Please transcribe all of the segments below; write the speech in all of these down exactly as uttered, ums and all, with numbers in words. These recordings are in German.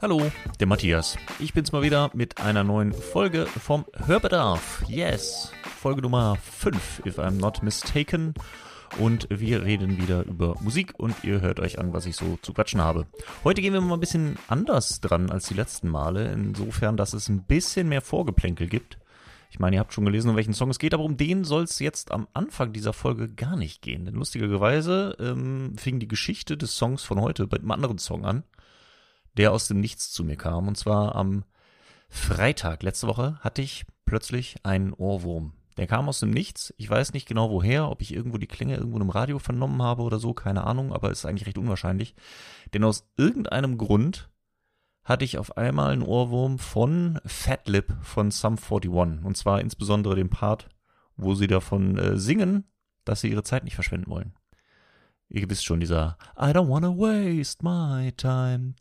Hallo, der Matthias. Ich bin's mal wieder mit einer neuen Folge vom Hörbedarf. Yes, Folge Nummer fünf, if I'm not mistaken. Und wir reden wieder über Musik und ihr hört euch an, was ich so zu quatschen habe. Heute gehen wir mal ein bisschen anders dran als die letzten Male, insofern, dass es ein bisschen mehr Vorgeplänkel gibt. Ich meine, ihr habt schon gelesen, um welchen Song es geht, aber um den soll es jetzt am Anfang dieser Folge gar nicht gehen. Denn lustigerweise ähm, fing die Geschichte des Songs von heute bei einem anderen Song an, der aus dem Nichts zu mir kam. Und zwar am Freitag letzte Woche hatte ich plötzlich einen Ohrwurm. Der kam aus dem Nichts. Ich weiß nicht genau woher, ob ich irgendwo die Klänge irgendwo im Radio vernommen habe oder so, keine Ahnung, aber ist eigentlich recht unwahrscheinlich. Denn aus irgendeinem Grund hatte ich auf einmal einen Ohrwurm von Fat Lip von Sum einundvierzig. Und zwar insbesondere den Part, wo sie davon äh, singen, dass sie ihre Zeit nicht verschwenden wollen. Ihr wisst schon, dieser I don't wanna waste my time.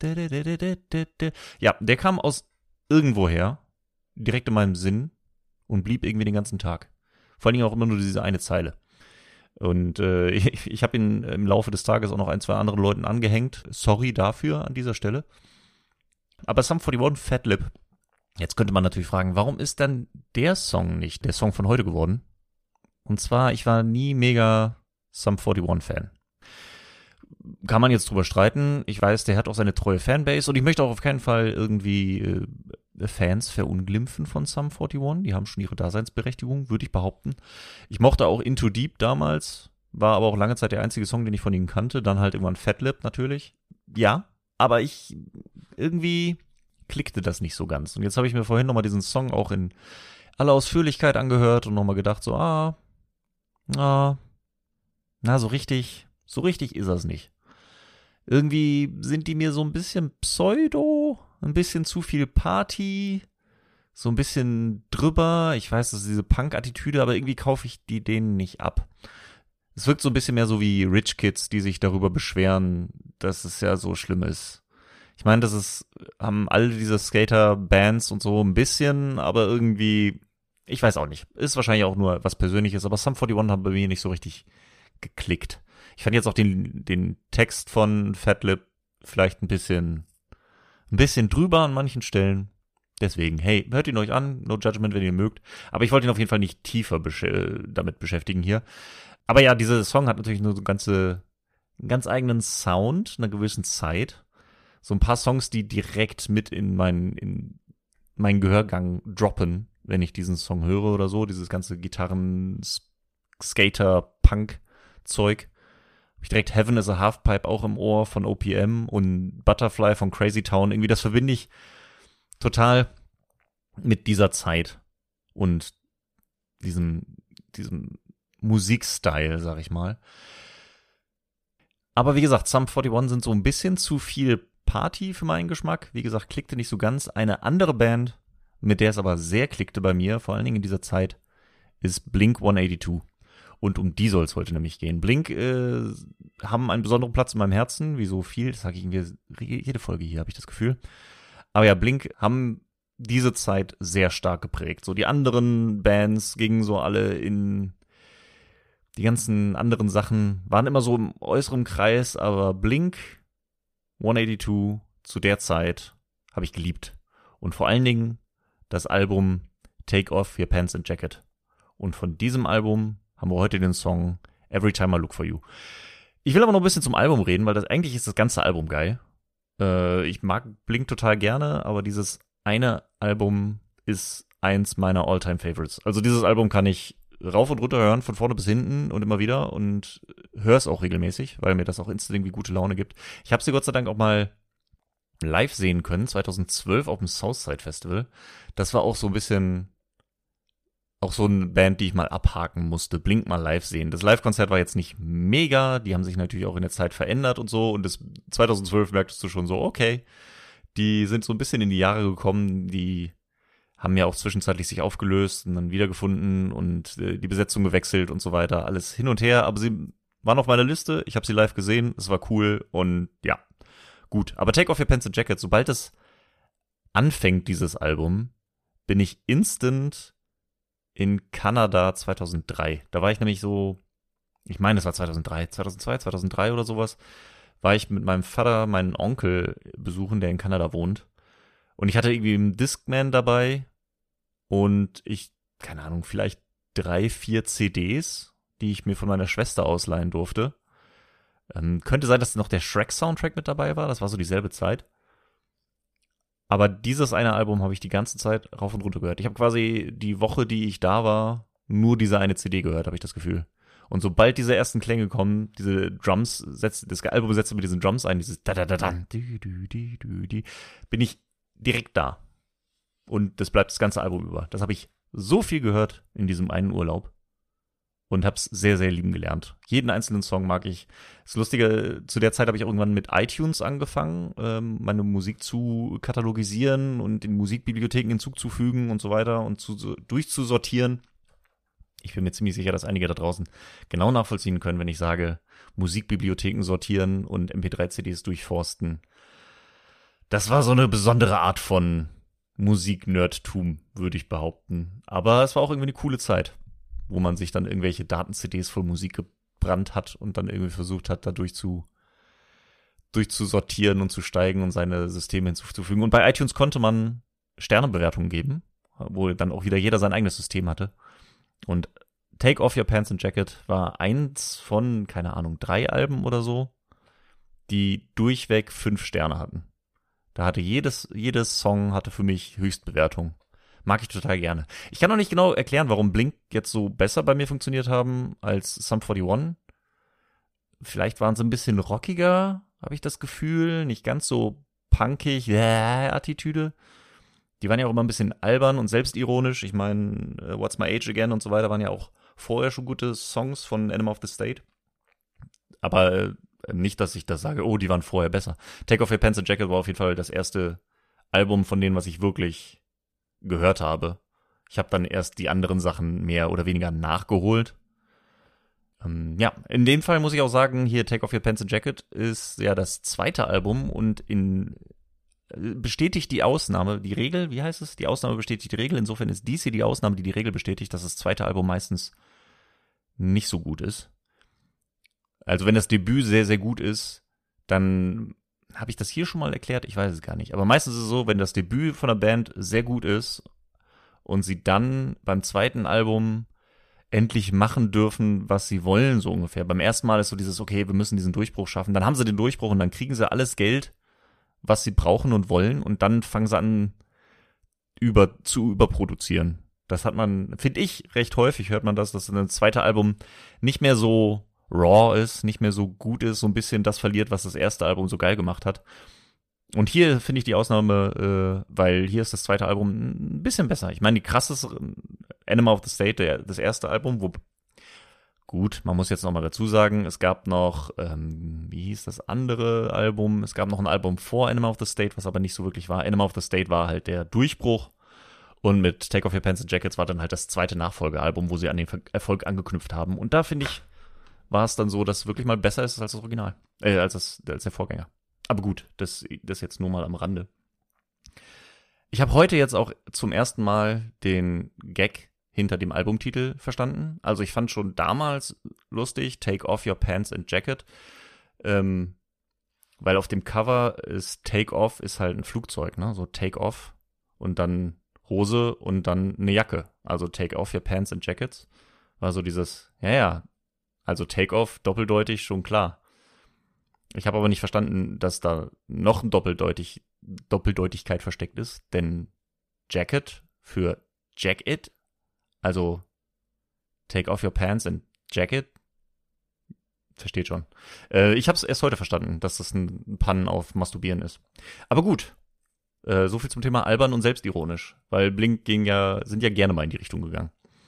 Ja, der kam aus irgendwoher, direkt in meinem Sinn und blieb irgendwie den ganzen Tag. Vor allen Dingen auch immer nur diese eine Zeile. Und äh, ich, ich habe ihn im Laufe des Tages auch noch ein, zwei anderen Leuten angehängt. Sorry dafür an dieser Stelle. Aber Sum einundvierzig, Fat Lip. Jetzt könnte man natürlich fragen, warum ist dann der Song nicht der Song von heute geworden? Und zwar, ich war nie mega Sum einundvierzig-Fan. Kann man jetzt drüber streiten. Ich weiß, der hat auch seine treue Fanbase und ich möchte auch auf keinen Fall irgendwie äh, Fans verunglimpfen von Sum einundvierzig. Die haben schon ihre Daseinsberechtigung, würde ich behaupten. Ich mochte auch Into Deep damals, war aber auch lange Zeit der einzige Song, den ich von ihnen kannte. Dann halt irgendwann Fat Lip natürlich. Ja, aber ich irgendwie klickte das nicht so ganz. Und jetzt habe ich mir vorhin nochmal diesen Song auch in aller Ausführlichkeit angehört und nochmal gedacht so, ah, ah, na, so richtig, so richtig ist das nicht. Irgendwie sind die mir so ein bisschen Pseudo, ein bisschen zu viel Party, so ein bisschen drüber. Ich weiß, das ist diese Punk-Attitüde, aber irgendwie kaufe ich die denen nicht ab. Es wirkt so ein bisschen mehr so wie Rich Kids, die sich darüber beschweren, dass es ja so schlimm ist. Ich meine, das ist, haben alle diese Skater-Bands und so ein bisschen, aber irgendwie, ich weiß auch nicht. Ist wahrscheinlich auch nur was Persönliches, aber Sum einundvierzig hat bei mir nicht so richtig geklickt. Ich fand jetzt auch den, den Text von Fat Lip vielleicht ein bisschen, ein bisschen drüber an manchen Stellen. Deswegen, hey, hört ihn euch an, no judgment, wenn ihr mögt. Aber ich wollte ihn auf jeden Fall nicht tiefer besch- damit beschäftigen hier. Aber ja, dieser Song hat natürlich nur so ganze, einen ganz eigenen Sound, einer gewissen Zeit. So ein paar Songs, die direkt mit in meinen, in meinen Gehörgang droppen, wenn ich diesen Song höre oder so. Dieses ganze Gitarren-Skater-Punk-Zeug. Hab ich direkt Heaven is a Halfpipe auch im Ohr von O P M und Butterfly von Crazy Town. Irgendwie das verbinde ich total mit dieser Zeit und diesem, diesem Musikstyle, sag ich mal. Aber wie gesagt, Sum einundvierzig sind so ein bisschen zu viel Party für meinen Geschmack. Wie gesagt, klickte nicht so ganz. Eine andere Band, mit der es aber sehr klickte bei mir, vor allen Dingen in dieser Zeit, ist Blink hundertzweiundachtzig. Und um die soll es heute nämlich gehen. Blink äh, haben einen besonderen Platz in meinem Herzen, wie so viel, das sage ich irgendwie jede Folge hier, habe ich das Gefühl. Aber ja, Blink haben diese Zeit sehr stark geprägt. So die anderen Bands gingen so alle in die ganzen anderen Sachen, waren immer so im äußeren Kreis, aber Blink hundertachtzig zu der Zeit habe ich geliebt. Und vor allen Dingen das Album Take Off Your Pants and Jacket. Und von diesem Album haben wir heute den Song Every Time I Look For You. Ich will aber noch ein bisschen zum Album reden, weil das eigentlich ist das ganze Album geil. Äh, ich mag Blink total gerne, aber dieses eine Album ist eins meiner All-Time-Favorites. Also dieses Album kann ich rauf und runter hören, von vorne bis hinten und immer wieder und höre es auch regelmäßig, weil mir das auch instant irgendwie gute Laune gibt. Ich habe sie Gott sei Dank auch mal live sehen können, zweitausendzwölf auf dem Southside Festival. Das war auch so ein bisschen, auch so eine Band, die ich mal abhaken musste, Blink mal live sehen. Das Live-Konzert war jetzt nicht mega, die haben sich natürlich auch in der Zeit verändert und so und das zweitausendzwölf merktest du schon so, okay, die sind so ein bisschen in die Jahre gekommen, die haben ja auch zwischenzeitlich sich aufgelöst und dann wiedergefunden und äh, die Besetzung gewechselt und so weiter. Alles hin und her, aber sie waren auf meiner Liste. Ich habe sie live gesehen, es war cool und ja, gut. Aber Take Off Your Pants and Jacket, sobald es anfängt, dieses Album, bin ich instant in Kanada zweitausenddrei. Da war ich nämlich so, ich meine, es war zweitausenddrei, zweitausendzwei, zweitausenddrei oder sowas, war ich mit meinem Vater meinen Onkel besuchen, der in Kanada wohnt. Und ich hatte irgendwie einen Discman dabei und ich, keine Ahnung, vielleicht drei, vier C Ds, die ich mir von meiner Schwester ausleihen durfte. Ähm, könnte sein, dass noch der Shrek-Soundtrack mit dabei war, das war so dieselbe Zeit. Aber dieses eine Album habe ich die ganze Zeit rauf und runter gehört. Ich habe quasi die Woche, die ich da war, nur diese eine C D gehört, habe ich das Gefühl. Und sobald diese ersten Klänge kommen, diese Drums, setzt, das Album setzt mit diesen Drums ein, dieses da da da da, bin ich direkt da. Und das bleibt das ganze Album über. Das habe ich so viel gehört in diesem einen Urlaub und habe es sehr, sehr lieben gelernt. Jeden einzelnen Song mag ich. Das Lustige, zu der Zeit habe ich irgendwann mit iTunes angefangen, ähm, meine Musik zu katalogisieren und in Musikbibliotheken hinzuzufügen und so weiter und zu, so, durchzusortieren. Ich bin mir ziemlich sicher, dass einige da draußen genau nachvollziehen können, wenn ich sage, Musikbibliotheken sortieren und M P drei C Ds durchforsten. Das war so eine besondere Art von Musik-Nerdtum, würde ich behaupten. Aber es war auch irgendwie eine coole Zeit, wo man sich dann irgendwelche Daten-C Ds voll Musik gebrannt hat und dann irgendwie versucht hat, da durch zu, durchzusortieren und zu steigen und seine Systeme hinzuzufügen. Und bei iTunes konnte man Sternebewertungen geben, wo dann auch wieder jeder sein eigenes System hatte. Und Take Off Your Pants and Jacket war eins von, keine Ahnung, drei Alben oder so, die durchweg fünf Sterne hatten. Da hatte jedes, jedes Song hatte für mich Höchstbewertung. Mag ich total gerne. Ich kann noch nicht genau erklären, warum Blink jetzt so besser bei mir funktioniert haben als Sum forty-one. Vielleicht waren sie ein bisschen rockiger, habe ich das Gefühl. Nicht ganz so punkig, äh, Attitüde. Die waren ja auch immer ein bisschen albern und selbstironisch. Ich meine, uh, What's My Age Again und so weiter waren ja auch vorher schon gute Songs von Enema of the State. Aber äh, nicht, dass ich das sage, oh, die waren vorher besser. Take Off Your Pants and Jacket war auf jeden Fall das erste Album von denen, was ich wirklich gehört habe. Ich habe dann erst die anderen Sachen mehr oder weniger nachgeholt. Ähm, ja, in dem Fall muss ich auch sagen, hier Take Off Your Pants and Jacket ist ja das zweite Album und in bestätigt die Ausnahme, die Regel, wie heißt es? Die Ausnahme bestätigt die Regel. Insofern ist dies hier die Ausnahme, die die Regel bestätigt, dass das zweite Album meistens nicht so gut ist. Also wenn das Debüt sehr, sehr gut ist, dann habe ich das hier schon mal erklärt? Ich weiß es gar nicht. Aber meistens ist es so, wenn das Debüt von der Band sehr gut ist und sie dann beim zweiten Album endlich machen dürfen, was sie wollen, so ungefähr. Beim ersten Mal ist so dieses, okay, wir müssen diesen Durchbruch schaffen. Dann haben sie den Durchbruch und dann kriegen sie alles Geld, was sie brauchen und wollen, und dann fangen sie an, über, zu überproduzieren. Das hat man, finde ich, recht häufig hört man das, dass ein zweites Album nicht mehr so raw ist, nicht mehr so gut ist, so ein bisschen das verliert, was das erste Album so geil gemacht hat. Und hier finde ich die Ausnahme, äh, weil hier ist das zweite Album ein bisschen besser. Ich meine, die krasseste Enema of the State, der, das erste Album, wo gut, man muss jetzt noch mal dazu sagen, es gab noch, ähm, wie hieß das andere Album? Es gab noch ein Album vor Enema of the State, was aber nicht so wirklich war. Enema of the State war halt der Durchbruch und mit Take Off Your Pants and Jackets war dann halt das zweite Nachfolgealbum, wo sie an den Erfolg angeknüpft haben. Und da, finde ich, war es dann so, dass es wirklich mal besser ist als das Original, äh, als, das, als der Vorgänger. Aber gut, das, das jetzt nur mal am Rande. Ich habe heute jetzt auch zum ersten Mal den Gag hinter dem Albumtitel verstanden. Also ich fand schon damals lustig, Take Off Your Pants and Jacket, ähm, weil auf dem Cover ist Take Off ist halt ein Flugzeug, ne? So Take Off und dann Hose und dann eine Jacke. Also Take Off Your Pants and Jackets war so dieses, ja, ja, also Take Off doppeldeutig, schon klar. Ich habe aber nicht verstanden, dass da noch eine Doppeldeutig, Doppeldeutigkeit versteckt ist, denn Jacket für Jacket, also Take Off Your Pants and Jacket, versteht schon. Äh, ich habe es erst heute verstanden, dass das ein Pun auf Masturbieren ist. Aber gut, äh, so viel zum Thema albern und selbstironisch, weil Blink ging ja, sind ja gerne mal in die Richtung gegangen.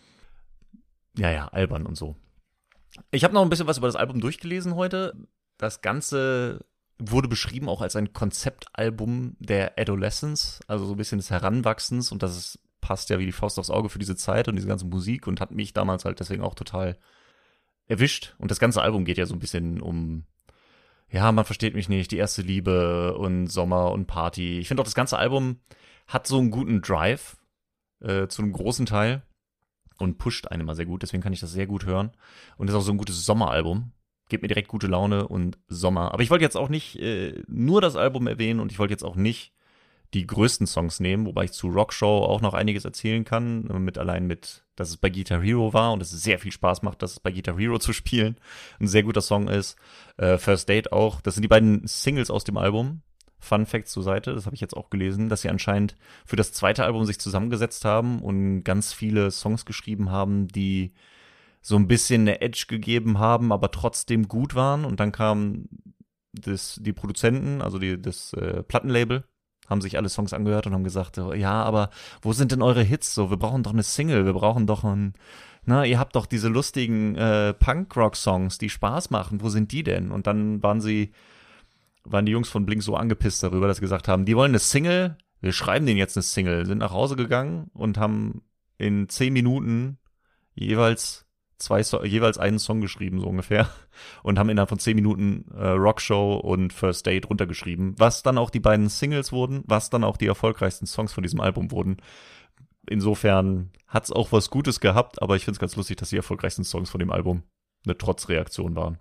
Ja, ja, albern und so. Ich habe noch ein bisschen was über das Album durchgelesen heute. Das Ganze wurde beschrieben auch als ein Konzeptalbum der Adolescence, also so ein bisschen des Heranwachsens, und das ist, passt ja wie die Faust aufs Auge für diese Zeit und diese ganze Musik und hat mich damals halt deswegen auch total erwischt. Und das ganze Album geht ja so ein bisschen um, ja, man versteht mich nicht, die erste Liebe und Sommer und Party. Ich finde auch, das ganze Album hat so einen guten Drive, äh, zu einem großen Teil, und pusht einen immer sehr gut, deswegen kann ich das sehr gut hören. Und ist auch so ein gutes Sommeralbum. Gebt mir direkt gute Laune und Sommer. Aber ich wollte jetzt auch nicht äh, nur das Album erwähnen und ich wollte jetzt auch nicht die größten Songs nehmen, wobei ich zu Rockshow auch noch einiges erzählen kann, mit allein mit, dass es bei Guitar Hero war und es sehr viel Spaß macht, dass es bei Guitar Hero zu spielen ein sehr guter Song ist. Äh, First Date auch. Das sind die beiden Singles aus dem Album. Fun Facts zur Seite, das habe ich jetzt auch gelesen, dass sie anscheinend für das zweite Album sich zusammengesetzt haben und ganz viele Songs geschrieben haben, die so ein bisschen eine Edge gegeben haben, aber trotzdem gut waren. Und dann kamen das, die Produzenten, also die, das äh, Plattenlabel, haben sich alle Songs angehört und haben gesagt, so, ja, aber wo sind denn eure Hits? So, wir brauchen doch eine Single, wir brauchen doch ein, na, ihr habt doch diese lustigen äh, Punk-Rock-Songs, die Spaß machen, wo sind die denn? Und dann waren sie waren die Jungs von Blink so angepisst darüber, dass sie gesagt haben, die wollen eine Single, wir schreiben denen jetzt eine Single, sind nach Hause gegangen und haben in zehn Minuten jeweils zwei so- jeweils einen Song geschrieben, so ungefähr, und haben innerhalb von zehn Minuten äh, Rockshow und First Date runtergeschrieben, was dann auch die beiden Singles wurden, was dann auch die erfolgreichsten Songs von diesem Album wurden. Insofern hat's auch was Gutes gehabt, aber ich find's ganz lustig, dass die erfolgreichsten Songs von dem Album eine Trotzreaktion waren.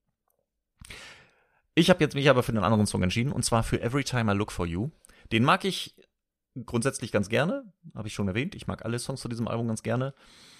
Ich habe jetzt mich aber für einen anderen Song entschieden, und zwar für Every Time I Look For You. Den mag ich grundsätzlich ganz gerne, habe ich schon erwähnt. Ich mag alle Songs zu diesem Album ganz gerne.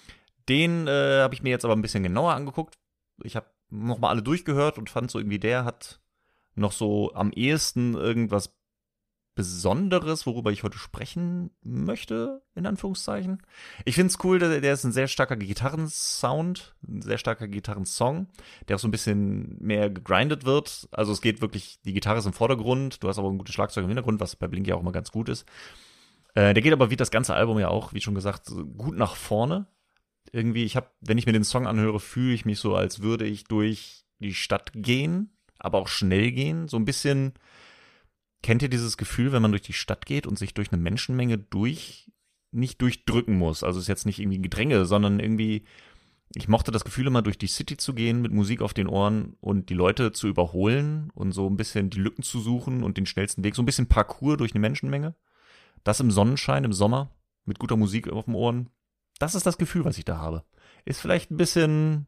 Den äh, habe ich mir jetzt aber ein bisschen genauer angeguckt. Ich habe nochmal alle durchgehört und fand so irgendwie, der hat noch so am ehesten irgendwas Besonderes, worüber ich heute sprechen möchte, in Anführungszeichen. Ich finde es cool, der, der ist ein sehr starker Gitarrensound, ein sehr starker Gitarrensong, der auch so ein bisschen mehr gegrindet wird. Also es geht wirklich, die Gitarre ist im Vordergrund, du hast aber ein gutes Schlagzeug im Hintergrund, was bei Blink ja auch immer ganz gut ist. Äh, der geht aber wie das ganze Album ja auch, wie schon gesagt, gut nach vorne. Irgendwie, ich habe, wenn ich mir den Song anhöre, fühle ich mich so, als würde ich durch die Stadt gehen, aber auch schnell gehen. So ein bisschen. Kennt ihr dieses Gefühl, wenn man durch die Stadt geht und sich durch eine Menschenmenge durch, nicht durchdrücken muss? Also es ist jetzt nicht irgendwie ein Gedränge, sondern irgendwie, ich mochte das Gefühl immer, durch die City zu gehen mit Musik auf den Ohren und die Leute zu überholen und so ein bisschen die Lücken zu suchen und den schnellsten Weg, so ein bisschen Parkour durch eine Menschenmenge. Das im Sonnenschein, im Sommer, mit guter Musik auf den Ohren. Das ist das Gefühl, was ich da habe. Ist vielleicht ein bisschen,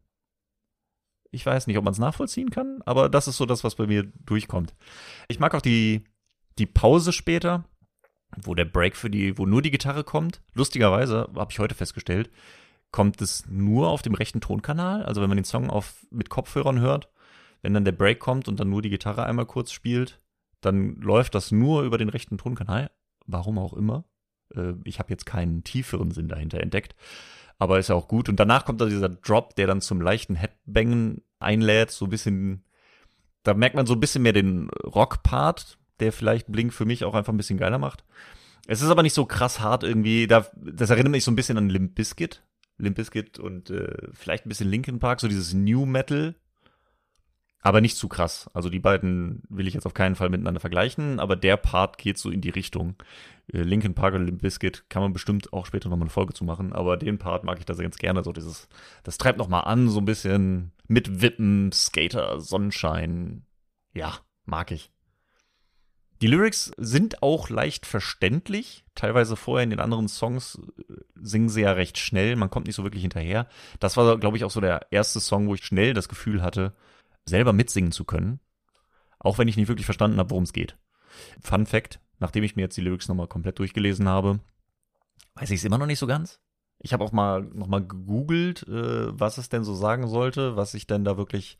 ich weiß nicht, ob man es nachvollziehen kann, aber das ist so das, was bei mir durchkommt. Ich mag auch die Die Pause später, wo der Break für die, wo nur die Gitarre kommt. Lustigerweise, habe ich heute festgestellt, kommt es nur auf dem rechten Tonkanal. Also wenn man den Song auf, mit Kopfhörern hört, wenn dann der Break kommt und dann nur die Gitarre einmal kurz spielt, dann läuft das nur über den rechten Tonkanal. Warum auch immer. Äh, ich habe jetzt keinen tieferen Sinn dahinter entdeckt. Aber ist ja auch gut. Und danach kommt da dieser Drop, der dann zum leichten Headbangen einlädt. So ein bisschen, da merkt man so ein bisschen mehr den Rock-Part, der vielleicht Blink für mich auch einfach ein bisschen geiler macht. Es ist aber nicht so krass hart irgendwie. Da, das erinnert mich so ein bisschen an Limp Bizkit. Limp Bizkit und äh, vielleicht ein bisschen Linkin Park, so dieses New Metal. Aber nicht zu krass. Also die beiden will ich jetzt auf keinen Fall miteinander vergleichen, aber der Part geht so in die Richtung. Äh, Linkin Park und Limp Bizkit kann man bestimmt auch später nochmal eine Folge zu machen, aber den Part mag ich da ganz gerne. So dieses, das treibt nochmal an, so ein bisschen mit Wippen, Skater, Sonnenschein. Ja, mag ich. Die Lyrics sind auch leicht verständlich. Teilweise vorher in den anderen Songs singen sie ja recht schnell. Man kommt nicht so wirklich hinterher. Das war, glaube ich, auch so der erste Song, wo ich schnell das Gefühl hatte, selber mitsingen zu können. Auch wenn ich nicht wirklich verstanden habe, worum es geht. Fun Fact, nachdem ich mir jetzt die Lyrics nochmal komplett durchgelesen habe, weiß ich es immer noch nicht so ganz. Ich habe auch mal nochmal gegoogelt, äh, was es denn so sagen sollte, was ich denn da wirklich...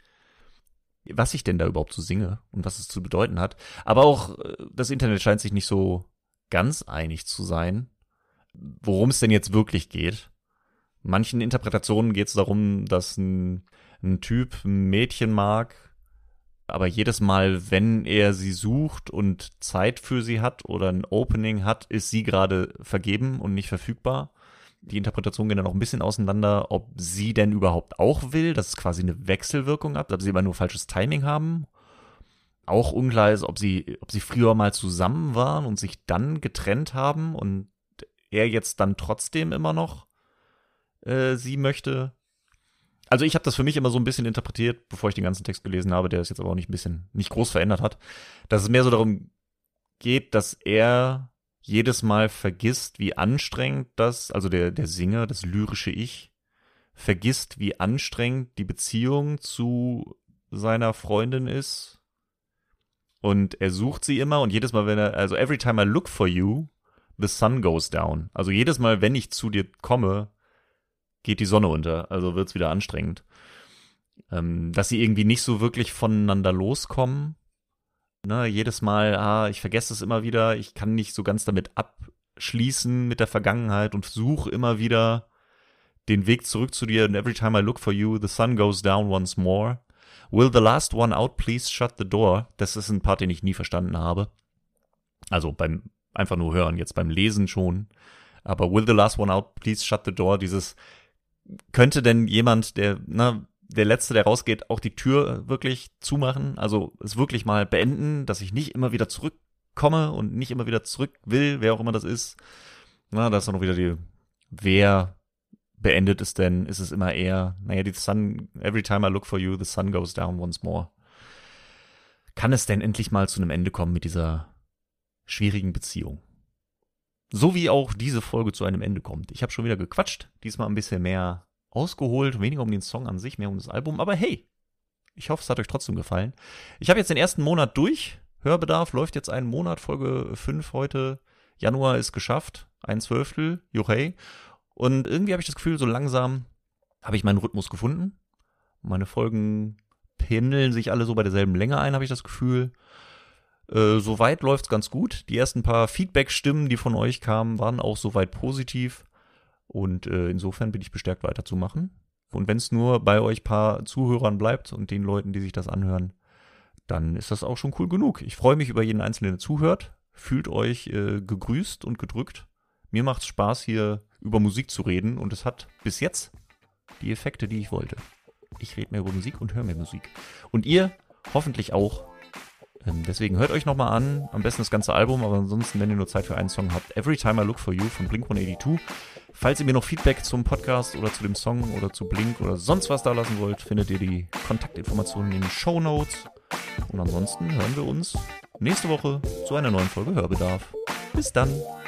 was ich denn da überhaupt so singe und was es zu bedeuten hat. Aber auch das Internet scheint sich nicht so ganz einig zu sein, worum es denn jetzt wirklich geht. Manchen Interpretationen geht es darum, dass ein, ein Typ ein Mädchen mag, aber jedes Mal, wenn er sie sucht und Zeit für sie hat oder ein Opening hat, ist sie gerade vergeben und nicht verfügbar. Die Interpretationen gehen dann auch ein bisschen auseinander, ob sie denn überhaupt auch will, dass es quasi eine Wechselwirkung hat, ob sie immer nur falsches Timing haben. Auch unklar ist, ob sie, ob sie früher mal zusammen waren und sich dann getrennt haben und er jetzt dann trotzdem immer noch äh, sie möchte. Also ich habe das für mich immer so ein bisschen interpretiert, bevor ich den ganzen Text gelesen habe, der es jetzt aber auch nicht ein bisschen, nicht groß verändert hat, dass es mehr so darum geht, dass er jedes Mal vergisst, wie anstrengend das, also der, der Singer, das lyrische Ich, vergisst, wie anstrengend die Beziehung zu seiner Freundin ist. Und er sucht sie immer und jedes Mal, wenn er, also every time I look for you, the sun goes down. Also jedes Mal, wenn ich zu dir komme, geht die Sonne unter. Also wird's wieder anstrengend. Ähm, dass sie irgendwie nicht so wirklich voneinander loskommen. Ne, jedes Mal, ah, ich vergesse es immer wieder, ich kann nicht so ganz damit abschließen mit der Vergangenheit und suche immer wieder den Weg zurück zu dir. And every time I look for you, the sun goes down once more. Will the last one out please shut the door? Das ist ein Part, den ich nie verstanden habe. Also beim einfach nur hören, jetzt beim Lesen schon. Aber will the last one out please shut the door? Dieses, könnte denn jemand, der, na, der Letzte, der rausgeht, auch die Tür wirklich zumachen? Also es wirklich mal beenden, dass ich nicht immer wieder zurückkomme und nicht immer wieder zurück will, wer auch immer das ist. Na, da ist dann noch wieder die, wer beendet es denn? Ist es immer eher, naja, die Sun, every time I look for you, the sun goes down once more. Kann es denn endlich mal zu einem Ende kommen mit dieser schwierigen Beziehung? So wie auch diese Folge zu einem Ende kommt. Ich habe schon wieder gequatscht, diesmal ein bisschen mehr ausgeholt, weniger um den Song an sich, mehr um das Album, aber hey, ich hoffe, es hat euch trotzdem gefallen. Ich habe jetzt den ersten Monat durch, Hörbedarf läuft jetzt einen Monat, Folge fünf heute, Januar ist geschafft, ein Zwölftel, juchei. Und irgendwie habe ich das Gefühl, so langsam habe ich meinen Rhythmus gefunden. Meine Folgen pendeln sich alle so bei derselben Länge ein, habe ich das Gefühl. Äh, soweit läuft es ganz gut. Die ersten paar Feedback-Stimmen, die von euch kamen, waren auch soweit positiv. Und äh, insofern bin ich bestärkt weiterzumachen. Und wenn es nur bei euch paar Zuhörern bleibt und den Leuten, die sich das anhören, dann ist das auch schon cool genug. Ich freue mich über jeden Einzelnen, der zuhört. Fühlt euch äh, gegrüßt und gedrückt. Mir macht es Spaß, hier über Musik zu reden und es hat bis jetzt die Effekte, die ich wollte. Ich rede mehr über Musik und höre mehr Musik. Und ihr hoffentlich auch. Ähm, deswegen hört euch nochmal an, am besten das ganze Album, aber ansonsten, wenn ihr nur Zeit für einen Song habt, Every Time I Look For You von Blink one eighty-two. Falls ihr mir noch Feedback zum Podcast oder zu dem Song oder zu Blink oder sonst was da lassen wollt, findet ihr die Kontaktinformationen in den Shownotes. Und ansonsten hören wir uns nächste Woche zu einer neuen Folge Hörbedarf. Bis dann!